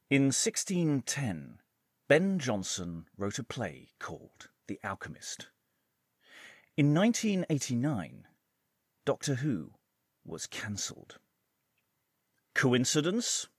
In 1610, Ben Jonson wrote a play called The Alchemist. In 1989, Doctor Who was cancelled. Coincidence?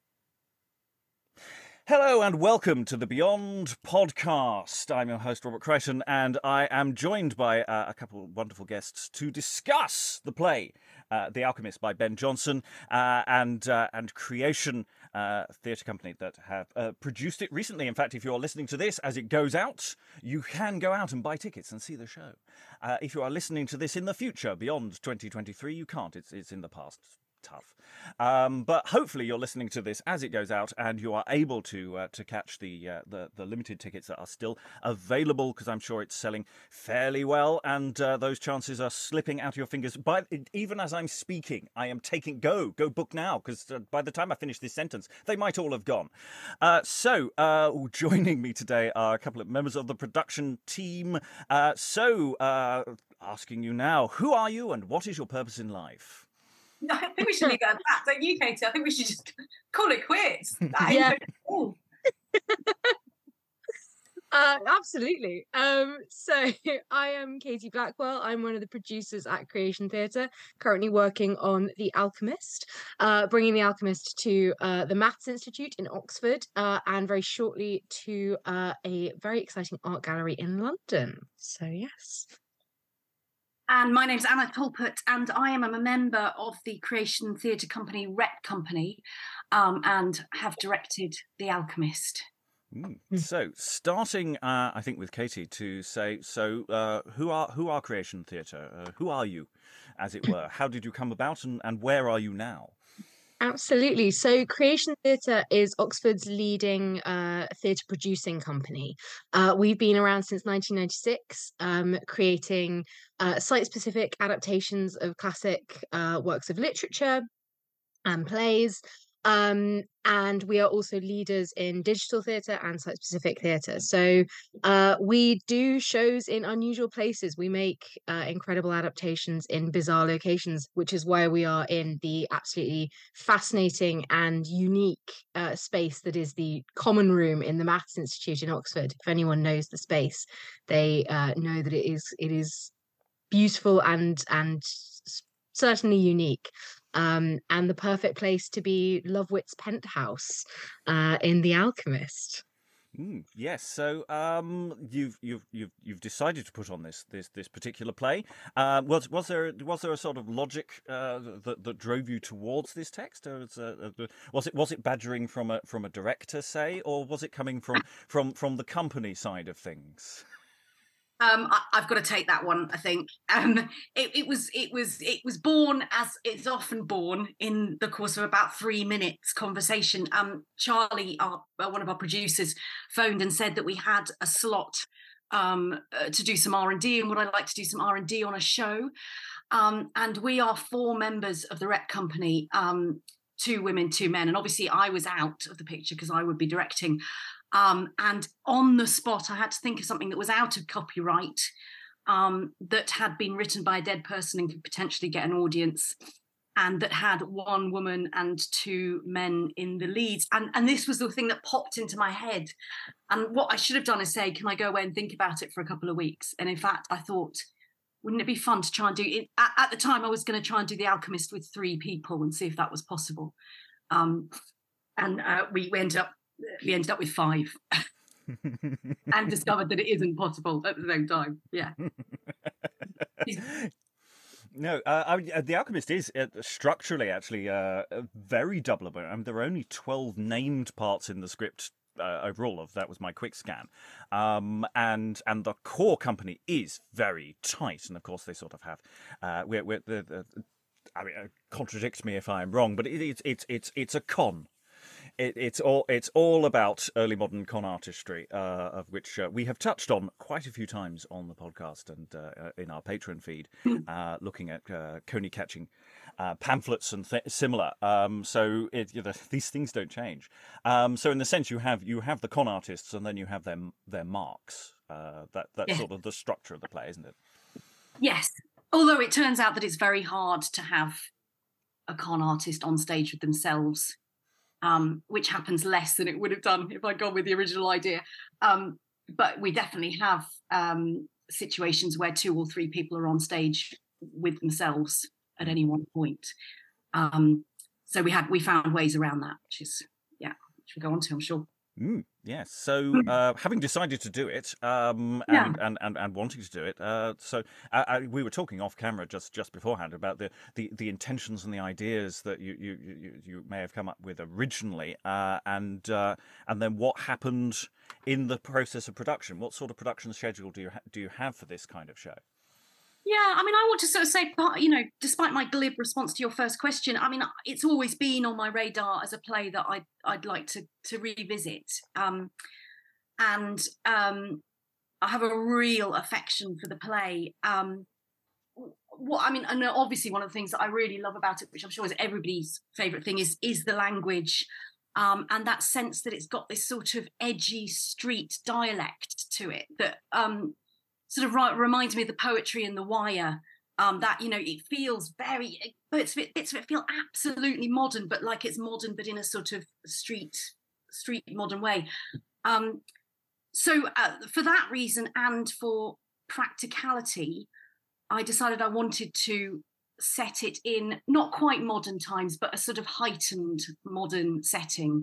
Hello and welcome to the Beyond podcast. I'm your host, Robert Crichton, and I am joined by a couple of wonderful guests to discuss the play, The Alchemist by Ben Jonson, and Creation Theatre Company that have produced it recently. In fact, if you're listening to this as it goes out, you can go out and buy tickets and see the show. If you are listening to this in the future, beyond 2023, you can't. It's in the past. Tough, but hopefully you're listening to this as it goes out, and you are able to catch the limited tickets that are still available, because I'm sure it's selling fairly well, and those chances are slipping out of your fingers. But even as I'm speaking, I am taking go book now, because by the time I finish this sentence, they might all have gone. So joining me today are a couple of members of the production team. Asking you now, who are you and what is your purpose in life? I think we should leave that at that, don't you, Katie? I think we should just call it quits. Absolutely. So I am Katie Blackwell. I'm one of the producers at Creation Theatre, currently working on The Alchemist, bringing The Alchemist to the Maths Institute in Oxford, and very shortly to a very exciting art gallery in London. So yes. And my name's Anna Talput, and I am a member of the Creation Theatre Company, Rep Company, and have directed The Alchemist. So, starting, I think, with Katie to say, who are Creation Theatre? Who are you, as it were? How did you come about, and where are you now? Absolutely. So Creation Theatre is Oxford's leading theatre producing company. We've been around since 1996, creating site-specific adaptations of classic works of literature and plays. And we are also leaders in digital theatre and site-specific theatre. So we do shows in unusual places. We make incredible adaptations in bizarre locations, which is why we are in the absolutely fascinating and unique space that is the Common Room in the Maths Institute in Oxford. If anyone knows the space, they know that it is beautiful and certainly unique. And the perfect place to be Lovewit's penthouse in The Alchemist. Yes, so you've decided to put on this particular play. Was there a sort of logic that drove you towards this text, or was it badgering from a director, say, or was it coming from the company side of things? I've got to take that one. I think it was born, as it's often born, in the course of about 3 minutes conversation. Charlie, one of our producers, phoned and said that we had a slot to do some R&D, and would I like to do some R&D on a show? And we are 4 members of the Rep Company, 2 women, 2 men, and obviously I was out of the picture because I would be directing. And on the spot, I had to think of something that was out of copyright, that had been written by a dead person and could potentially get an audience, and that had 1 woman and 2 men in the leads. And this was the thing that popped into my head. And what I should have done is say, can I go away and think about it for a couple of weeks? And in fact, I thought, wouldn't it be fun to try and do it? At the time, I was going to try and do The Alchemist with 3 people and see if that was possible. We ended up with 5 and discovered that it isn't possible at the same time. Yeah. No, The Alchemist is structurally actually very doubleable. I mean, there are only 12 named parts in the script overall. That was my quick scan, and the core company is very tight, and of course they sort of have. Contradict me if I'm wrong, but it's a con. It's all about early modern con artistry, of which we have touched on quite a few times on the podcast and in our Patreon feed, looking at coney catching pamphlets and similar. So these things don't change. So in the sense, you have the con artists, and then you have their marks. That's sort of the structure of the play, isn't it? Yes. Although it turns out that it's very hard to have a con artist on stage with themselves which happens less than it would have done if I'd gone with the original idea. But we definitely have situations where 2 or 3 people are on stage with themselves at any one point. So we found ways around that, which we'll go on to, I'm sure. Yes. So, having decided to do it, and wanting to do it, we were talking off camera just beforehand about the intentions and the ideas that you may have come up with originally, and then what happened in the process of production. What sort of production schedule do you have for this kind of show? Yeah, I mean, I want to sort of say, despite my glib response to your first question, I mean, it's always been on my radar as a play that I'd like to revisit. And I have a real affection for the play. And obviously one of the things that I really love about it, which I'm sure is everybody's favourite thing, is the language. And that sense that it's got this sort of edgy street dialect to it that sort of reminds me of the poetry in The Wire, that, it feels very, bits of it feel absolutely modern, but like it's modern, but in a sort of street modern way. So for that reason and for practicality, I decided I wanted to set it in not quite modern times, but a sort of heightened modern setting.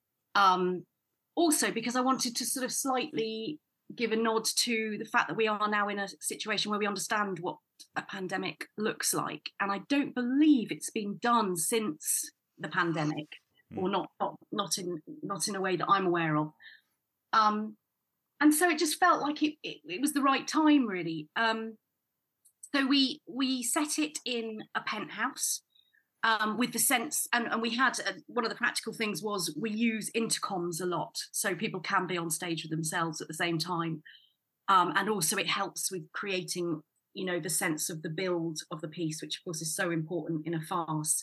Also because I wanted to sort of slightly give a nod to the fact that we are now in a situation where we understand what a pandemic looks like, and I don't believe it's been done since the pandemic, or not in a way that I'm aware of. And so it just felt like it was the right time, really. So we set it in a penthouse. With the sense, and we had one of the practical things was we use intercoms a lot, so people can be on stage with themselves at the same time, and also it helps with creating, the sense of the build of the piece, which of course is so important in a farce.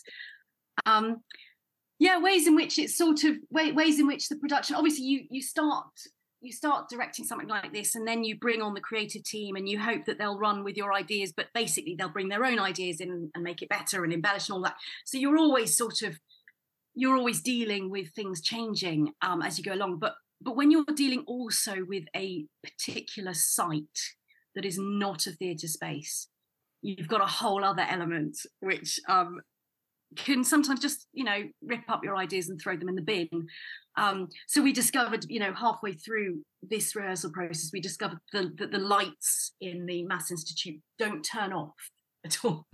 Ways in which it's sort of ways in which the production. Obviously, you start directing something like this, and then you bring on the creative team and you hope that they'll run with your ideas, but basically they'll bring their own ideas in and make it better and embellish and all that. So you're always dealing with things changing as you go along. But when you're dealing also with a particular site that is not a theatre space, you've got a whole other element which can sometimes just, rip up your ideas and throw them in the bin. So we discovered, halfway through this rehearsal process, we discovered that the lights in the Mass Institute don't turn off at all.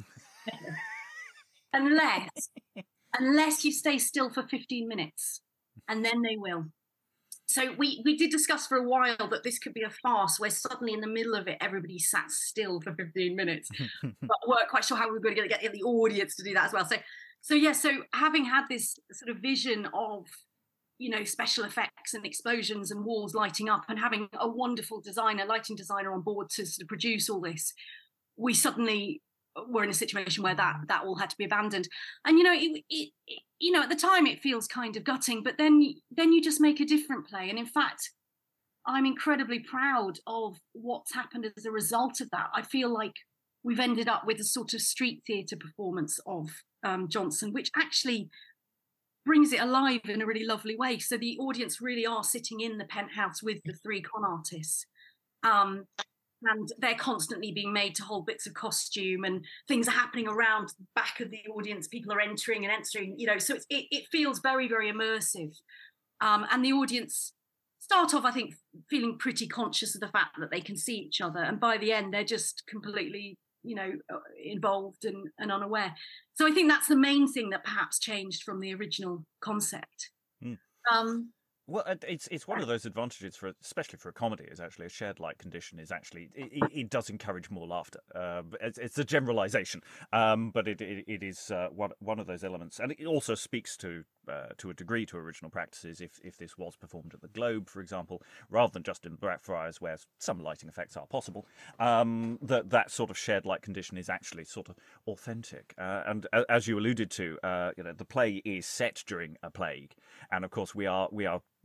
unless you stay still for 15 minutes, and then they will. So we did discuss for a while that this could be a farce where suddenly in the middle of it, everybody sat still for 15 minutes. But we weren't quite sure how we were going to get the audience to do that as well. So having had this sort of vision of, special effects and explosions and walls lighting up, and having a wonderful lighting designer on board to sort of produce all this, we suddenly were in a situation where that all had to be abandoned. And, at the time it feels kind of gutting, but then you just make a different play. And in fact, I'm incredibly proud of what's happened as a result of that. I feel like we've ended up with a sort of street theatre performance of Jonson, which actually brings it alive in a really lovely way. So the audience really are sitting in the penthouse with the 3 con artists. And they're constantly being made to hold bits of costume, and things are happening around the back of the audience. People are entering, so it feels very, very immersive. And the audience start off, I think, feeling pretty conscious of the fact that they can see each other. And by the end, they're just completely, involved and unaware. So I think that's the main thing that perhaps changed from the original concept. Well, it's one of those advantages especially for a comedy, is actually a shared light condition is actually it does encourage more laughter. It's a generalisation, but it is one of those elements, and it also speaks to a degree to original practices. If this was performed at the Globe, for example, rather than just in Blackfriars, where some lighting effects are possible, that sort of shared light condition is actually sort of authentic. And as you alluded to, the play is set during a plague, and of course we are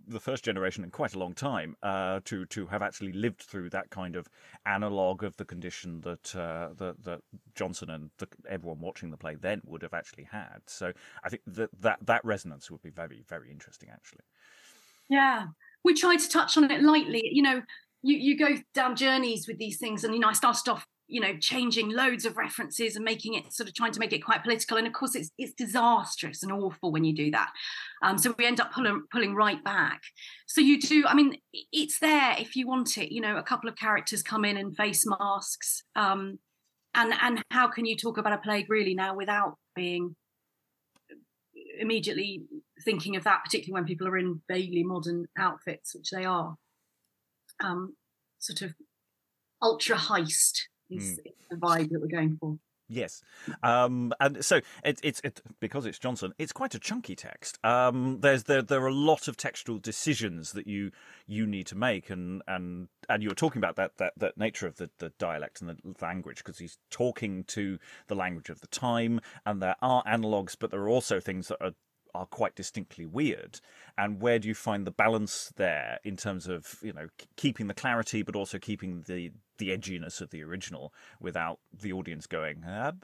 the first generation in quite a long time to have actually lived through that kind of analogue of the condition that Johnson and everyone watching the play then would have actually had. So I think that resonance would be very, very interesting, actually. Yeah, we tried to touch on it lightly. You go down journeys with these things, and I started off changing loads of references and making it sort of trying to make it quite political, and of course it's disastrous and awful when you do that. So we end up pulling right back. So you do, it's there if you want it. A couple of characters come in and face masks, and how can you talk about a plague really now without being immediately thinking of that, particularly when people are in vaguely modern outfits, which they are. Sort of ultra heist is the vibe that we're going for. Yes, and so it's because it's Johnson. It's quite a chunky text. There are a lot of textual decisions that you need to make, and you were talking about that nature of the dialect and the language, because he's talking to the language of the time, and there are analogues, but there are also things that are quite distinctly weird. And where do you find the balance there in terms of keeping the clarity but also keeping the edginess of the original without the audience going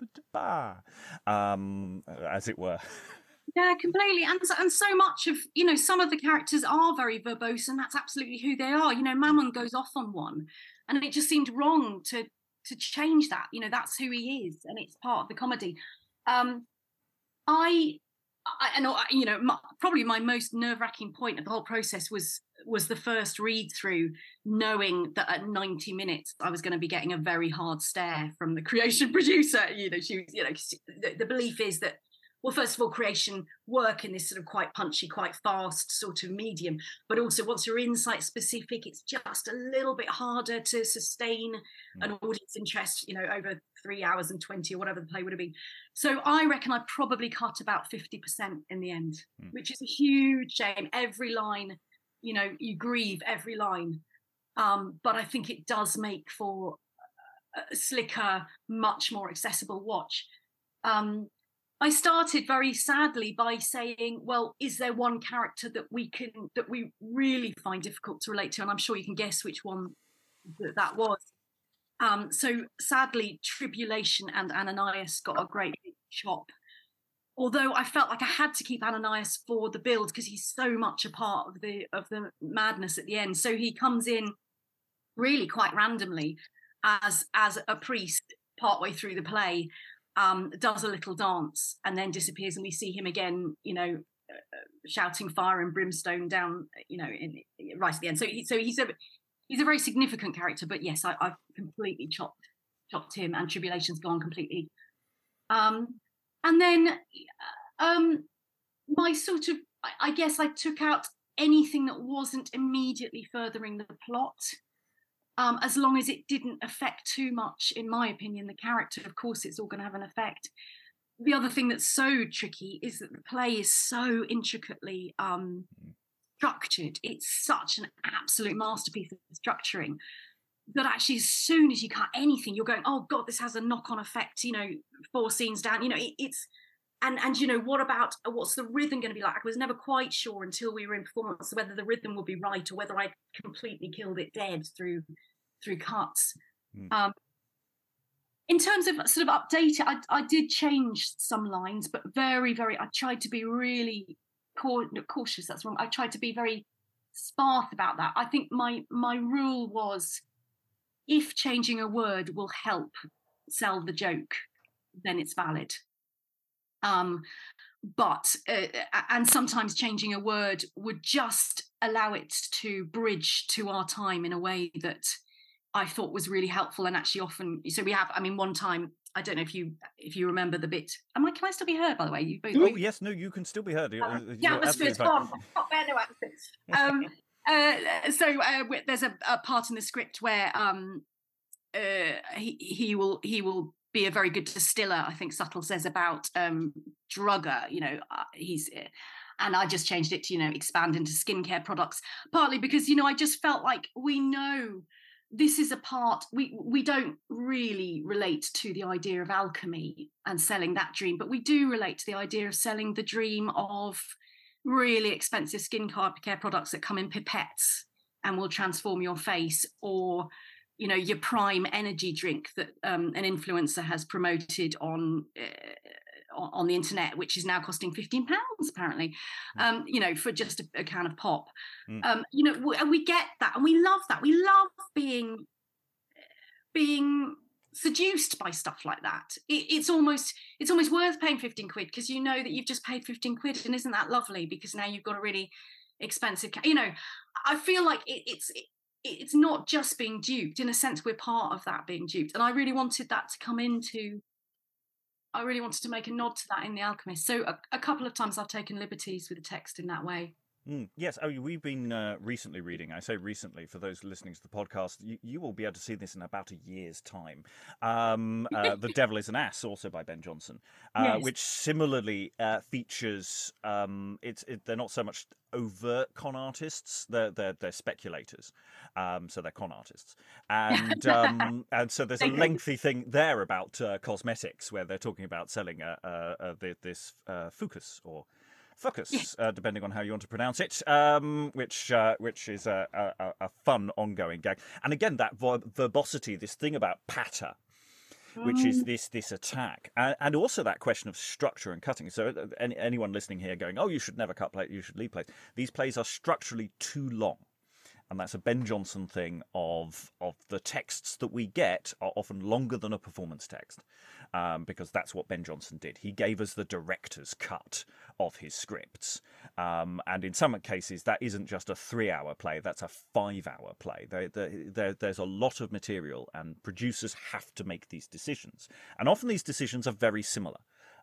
as it were? Yeah, completely. And so much of some of the characters are very verbose, and that's absolutely who they are. Mammon goes off on one, and it just seemed wrong to change that. That's who he is, and it's part of the comedy. Probably my most nerve-wracking point of the whole process was the first read through, knowing that at 90 minutes I was going to be getting a very hard stare from the creation producer. She was, the belief is that, well, first of all, creation work in this sort of quite punchy, quite fast sort of medium, but also once you're insight specific, it's just a little bit harder to sustain an audience interest, over 3 hours and 20 or whatever the play would have been. So I reckon I probably cut about 50% in the end, which is a huge shame. Every line, you grieve every line. But I think it does make for a slicker, much more accessible watch. I started very sadly by saying, well, is there one character that we really find difficult to relate to? And I'm sure you can guess which one that was. So sadly, Tribulation and Ananias got a great big chop. Although I felt like I had to keep Ananias for the build because he's so much a part of the madness at the end. So he comes in really quite randomly as a priest partway through the play. Does a little dance and then disappears, and we see him again, shouting fire and brimstone down, right at the end. So he's a very significant character. But yes, I've completely chopped him, and Tribulation's gone completely. And then my sort of, I guess I took out anything that wasn't immediately furthering the plot. As long as it didn't affect too much, in my opinion, the character. Of course, it's all going to have an effect. The other thing that's so tricky is that the play is so intricately structured. It's such an absolute masterpiece of structuring that actually, as soon as you cut anything, you're going, oh God, this has a knock-on effect, 4 scenes down, it's... And what's the rhythm going to be like? I was never quite sure until we were in performance whether the rhythm would be right or whether I completely killed it dead through cuts. In terms of sort of update, I did change some lines, but very, very, I tried to be really cautious. That's wrong. I tried to be very sparse about that. I think my rule was, if changing a word will help sell the joke, then it's valid. But sometimes changing a word would just allow it to bridge to our time in a way that I thought was really helpful. And actually often, so we have, one time, I don't know if you remember the bit. Can I still be heard, by the way? Yes, no, you can still be heard. Yeah, it's gone. Not there, no accents. So there's a part in the script where he will be a very good distiller, I think Subtle says about Drugger, he's, and I just changed it to, expand into skincare products, partly because, I just felt like we know this is a part, we don't really relate to the idea of alchemy and selling that dream, but we do relate to the idea of selling the dream of really expensive skincare products that come in pipettes and will transform your face, or your Prime energy drink that an influencer has promoted on the internet, which is now costing £15 apparently, for just a can of pop. And we get that, and we love that. We love being seduced by stuff like that. It's almost worth paying 15 quid, because you know that you've just paid 15 quid, and isn't that lovely? Because now you've got a really expensive I feel like it's not just being duped. In a sense, we're part of that being duped, and I really wanted that to come into I really wanted to make a nod to that in The Alchemist. So a couple of times I've taken liberties with the text in that way. Yes, we've been recently reading. I say recently, for those listening to the podcast, you will be able to see this in about a year's time. The Devil is an Ass, also by Ben Jonson, Yes. which similarly features. They're not so much overt con artists; they're speculators. So they're con artists, and and so there's a lengthy thing there about cosmetics, where they're talking about selling this Fucus or Fucus, depending on how you want to pronounce it, which is a fun ongoing gag. And again, that verbosity, this thing about patter, which is this attack, and also that question of structure and cutting. So anyone listening here going, oh, you should never cut plays, you should leave plays. These plays are structurally too long. And that's a Ben Jonson thing of the texts that we get are often longer than a performance text, because that's what Ben Jonson did. He gave us the director's cut of his scripts. And in some cases, that isn't just a 3-hour play, that's a 5-hour play. There's a lot of material, and producers have to make these decisions. And often these decisions are very similar.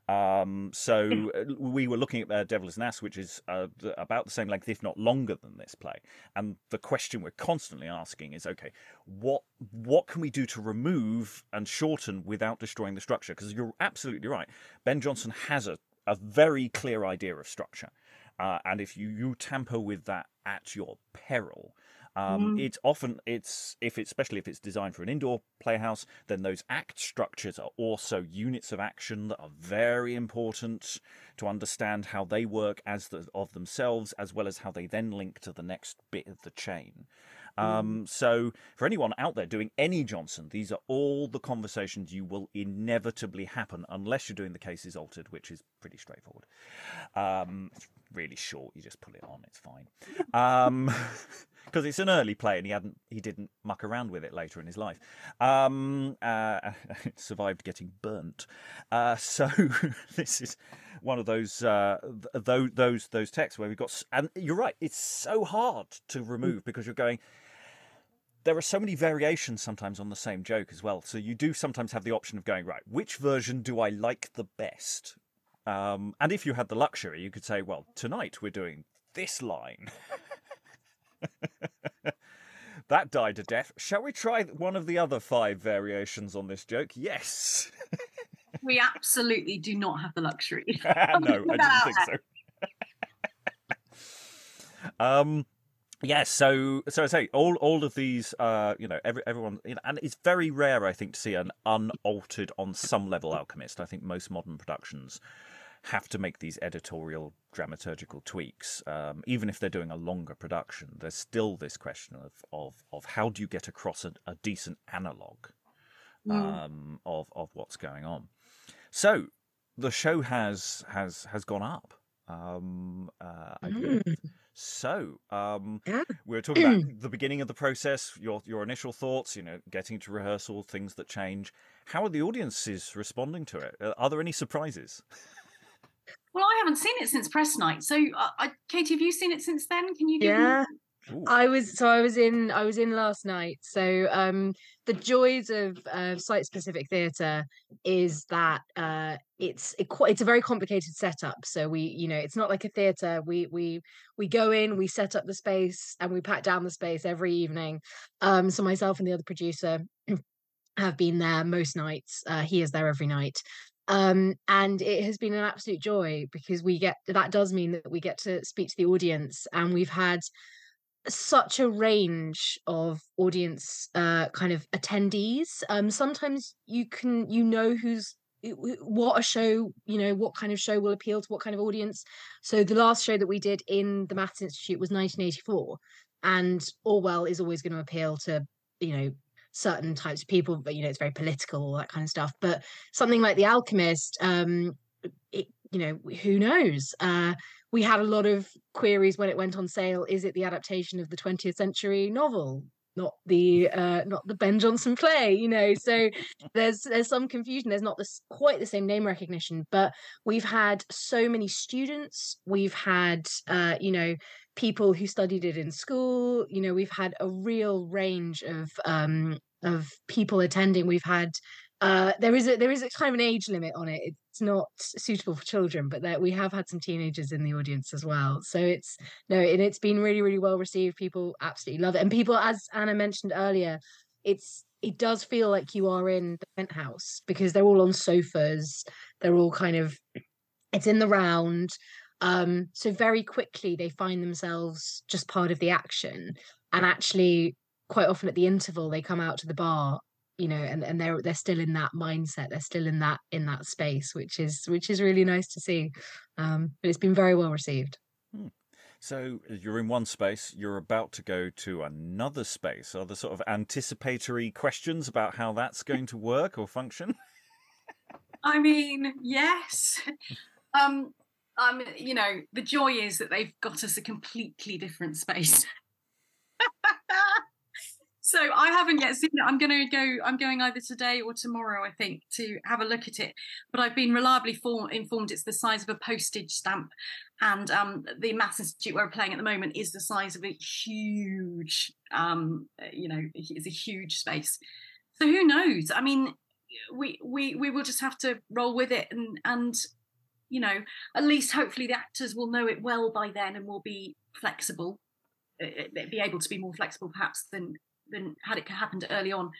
So we were looking at Devil is an Ass, which is about the same length, if not longer than this play. And the question we're constantly asking is, okay, what can we do to remove and shorten without destroying the structure? Because you're absolutely right. Ben Jonson has a very clear idea of structure. And if you tamper with that at your peril, it's often especially if it's designed for an indoor playhouse, then those act structures are also units of action that are very important to understand how they work of themselves, as well as how they then link to the next bit of the chain. So for anyone out there doing any Jonson, these are all the conversations you will inevitably happen, unless you're doing the Cases Altered, which is pretty straightforward. It's really short. You just put it on. It's fine. Because it's an early play, and he didn't muck around with it later in his life. Survived getting burnt. So this is one of those texts where we've got, and you're right, it's so hard to remove, because you're going, there are so many variations sometimes on the same joke as well. So you do sometimes have the option of going, right, which version do I like the best? And if you had the luxury, you could say, well, tonight we're doing this line. That died a death. Shall we try one of the other 5 variations on this joke? Yes. We absolutely do not have the luxury. No, I didn't think so. Yes, so I say all of these, everyone, and it's very rare, I think, to see an unaltered on some level Alchemist. I think most modern productions have to make these editorial dramaturgical tweaks, even if they're doing a longer production. There's still this question of how do you get across a decent analogue of what's going on. So the show has gone up. I believe. So we were talking about the beginning of the process, your initial thoughts, getting to rehearsal, things that change. How are the audiences responding to it? Are there any surprises? Well, I haven't seen it since press night. So, Katie, have you seen it since then? Can you give Yeah. me? I was in last night. So the joys of site specific theatre is that it's a very complicated setup. So it's not like a theatre. We go in, we set up the space, and we pack down the space every evening. So myself and the other producer have been there most nights. He is there every night. And it has been an absolute joy, because that does mean that we get to speak to the audience, and we've had such a range of audience kind of attendees. Sometimes who's what a show, what kind of show will appeal to what kind of audience. So the last show that we did in the Maths Institute was 1984, and Orwell is always going to appeal to, certain types of people, but it's very political, all that kind of stuff. But something like The Alchemist, who knows? We had a lot of queries when it went on sale. Is it the adaptation of the 20th century novel, not the Ben Jonson play? So there's some confusion. There's not quite the same name recognition, but we've had so many students. We've had people who studied it in school. We've had a real range of people attending. We've had there is a kind of an age limit on it. It's not suitable for children, but we have had some teenagers in the audience as well. So it's been really, really well received. People absolutely love it, and people, as Anna mentioned earlier, it does feel like you are in the penthouse because they're all on sofas. They're all it's in the round. So very quickly they find themselves just part of the action, and actually quite often at the interval they come out to the bar, and they're still in that mindset. They're still in that space, which is really nice to see. But it's been very well received. So you're in one space, you're about to go to another space. Are there sort of anticipatory questions about how that's going to work or function? I mean, yes. The joy is that they've got us a completely different space. So I haven't yet seen it. I'm going either today or tomorrow, I think, to have a look at it. But I've been reliably informed it's the size of a postage stamp. And the Maths Institute where we're playing at the moment is the size of a huge, it's a huge space. So who knows? I mean, we will just have to roll with it and at least hopefully the actors will know it well by then and will be flexible, be able to be more flexible perhaps than had it happened early on.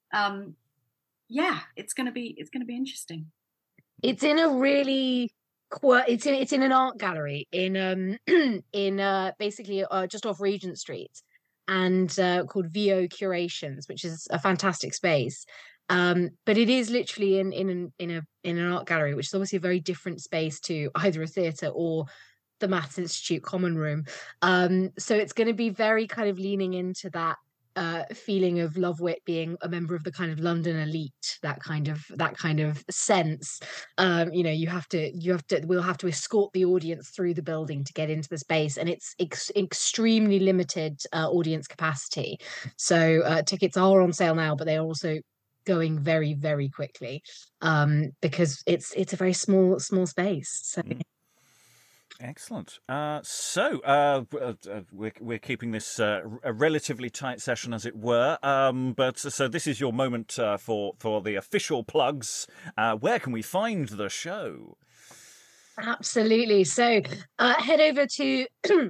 It's going to be interesting. It's in a really it's in an art gallery in basically just off Regent Street, and called VO Curations, which is a fantastic space. But it is literally in an art gallery, which is obviously a very different space to either a theatre or the Maths Institute common room. So it's going to be very kind of leaning into that feeling of Lovewit being a member of the kind of London elite, that kind of sense. We'll have to escort the audience through the building to get into the space, and it's extremely limited audience capacity. So tickets are on sale now, but they are also going very, very quickly because it's a very small space. So. Excellent. So we're keeping this a relatively tight session, as it were. But so this is your moment for the official plugs. Where can we find the show? Absolutely. So head over to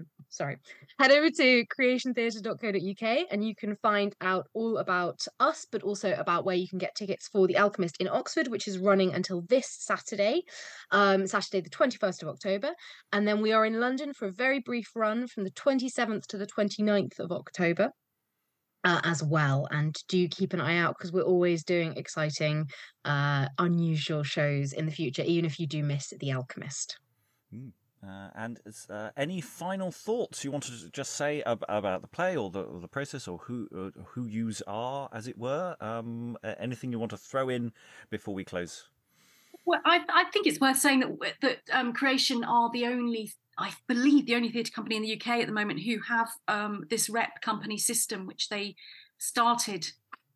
creationtheatre.co.uk and you can find out all about us, but also about where you can get tickets for The Alchemist in Oxford, which is running until this Saturday, Saturday the 21st of October. And then we are in London for a very brief run from the 27th to the 29th of October. As well, and do keep an eye out because we're always doing exciting, unusual shows in the future, even if you do miss The Alchemist. And any final thoughts you wanted to just say about the play or the process, or who yous are, as it were? Anything you want to throw in before we close? Well, I think it's worth saying that Creation are I believe the only theatre company in the UK at the moment who have this rep company system, which they started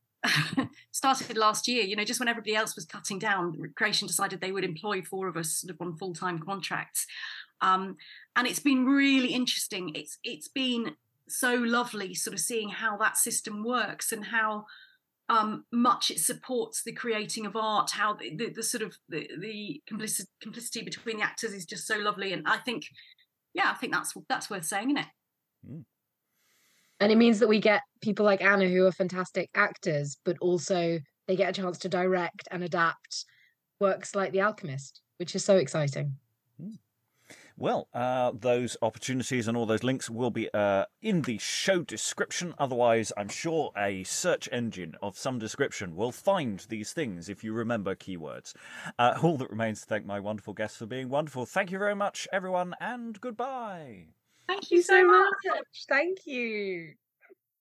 last year. Just when everybody else was cutting down, Creation decided they would employ 4 of us sort of on full-time contracts, and it's been really interesting. It's been so lovely, sort of seeing how that system works and how much it supports the creating of art, how the sort of the complicity between the actors is just so lovely. And I think that's worth saying, isn't it? Mm. And it means that we get people like Anna who are fantastic actors, but also they get a chance to direct and adapt works like The Alchemist, which is so exciting. Well, those opportunities and all those links will be in the show description. Otherwise, I'm sure a search engine of some description will find these things if you remember keywords. All that remains to thank my wonderful guests for being wonderful. Thank you very much, everyone, and goodbye. Thank you so much. Thank you.